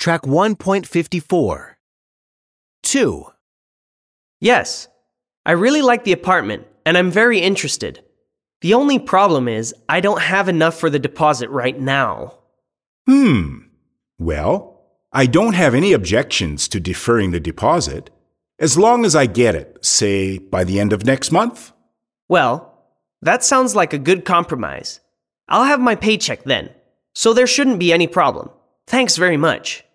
Track 1.54. 2. Yes, I really like the apartment and I'm very interested. The only problem is I don't have enough for the deposit right now. Well, I don't have any objections to deferring the deposit, as long as I get it, say, by the end of next month. Well, that sounds like a good compromise. I'll have my paycheck then, so there shouldn't be any problem. Thanks very much.